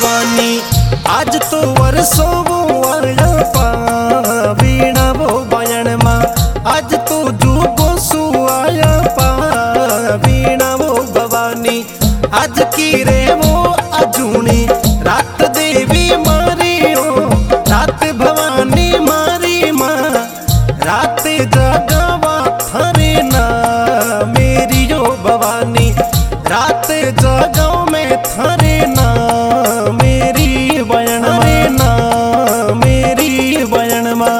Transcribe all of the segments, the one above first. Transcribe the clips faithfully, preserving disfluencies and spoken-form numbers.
भवानी आज तो वर्षों वो आया पावीणा वो बयण मां आज तो जुगो सु आया पावीणा वो भवानी आज की रे वो अजूनी रात देवी मारी ओ रात भवानी मारी मां रात जगावा थारे ना मेरी ओ भवानी रात जगाओ में थारे ना मेरी बयण में ना मेरी बयण मां।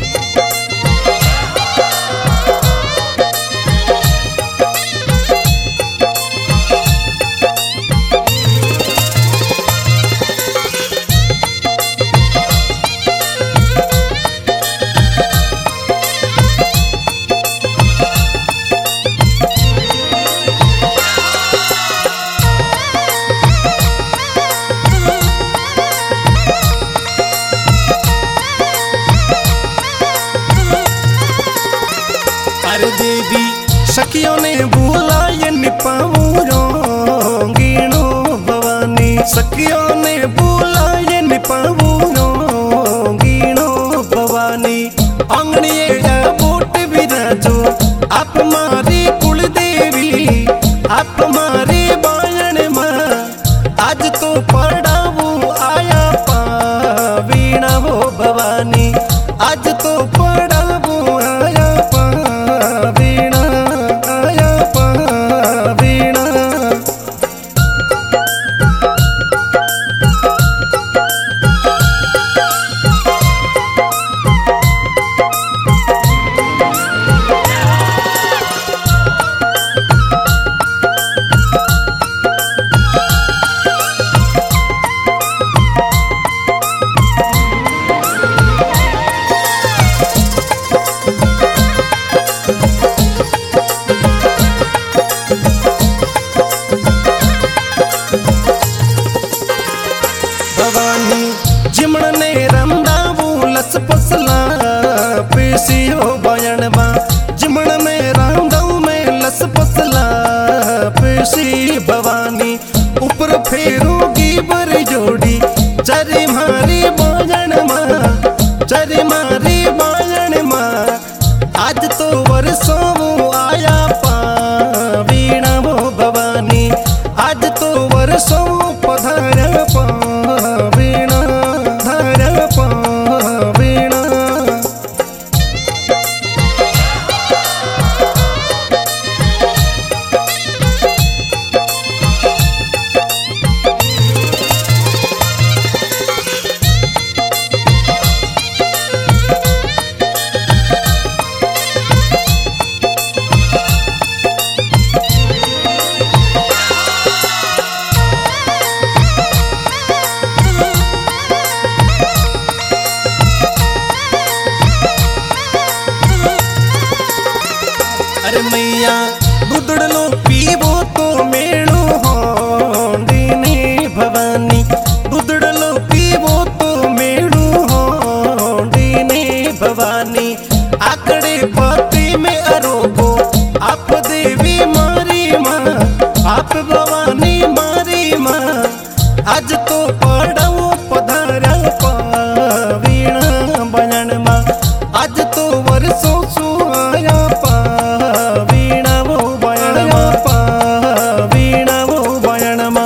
अरे देवी सखियों ने बुलाए निपाऊं गिनो भवानी सखियों ने बुलाए निपाऊं गिनो भवानी आंगणिये बूट विराजो आप मारी कुल देवी आप मारी बायण मां आज तो पड़ाऊ आया पावीणा वो भवानी आज तो पड़ाऊ आया पावीणा आया पावीणा। भवानी जिमण ने रंदावू लस पसला पेशियो बयण मां जिमण में रंदाऊ में लस पसला पेशी भवानी ऊपर फेरूगी बर जोड़ी चरी मारी बयण मां चरी मारी बयण मां आज तो वर्षों आया पावीणा वो भवानी आज तो वर्षों पधार पावीणा धार पावीणा। अरे मैया दूधड़ लो पीवो तो मेणु होंदिनी भवानी दूधड़ लो पीवो तो मेणु होंदिनी भवानी आकड़े पति में अरोगो आप देवी मारी मां आप भवानी मारी मां आज तो पड़ाऊ पधारा पावीणा बयण मां आज तो वर्षों सु आया पावीणा वो बयण मां पावीणा वो बयण मां।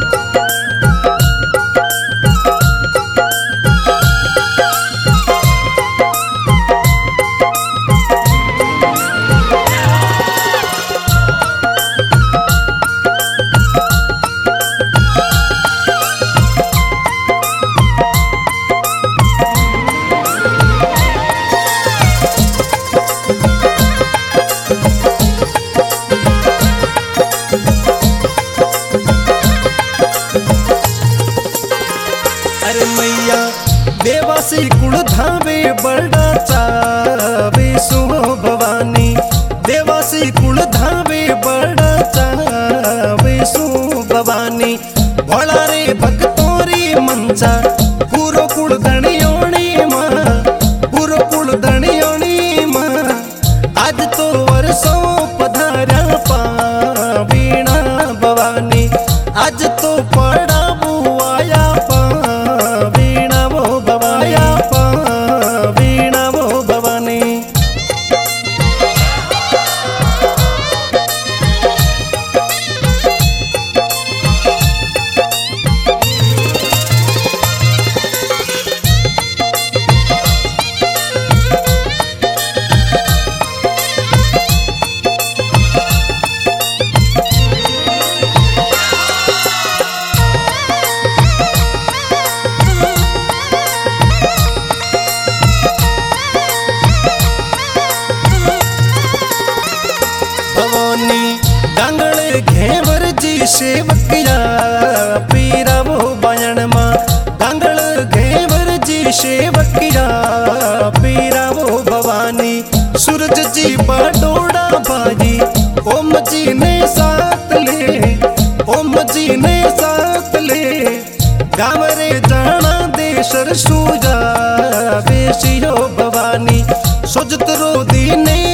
अरे मैया देवासी कुल धावे बड़ा चावे सो भवानी देवासी कुल धावे बड़ा चावे सो भवानी भोला रे भक्तोरी मंचा पूरो कुल धनियोणी मां पूरो कुल धनियोणी मां आज तो वर्षों पधारा पावीणा भवानी आज तो पड़ाऊ आया जी सेवकिया पीरा वो बायण माँ डांगल घेवर जी सेवकिया पीरा वो भवानी सूरज जी बाडोड़ा बाजी ओम जी ने साथ ले ओम जी ने साथ ले गावरे जाना देशर सूजा बेसियो भवानी सुजत रो दीने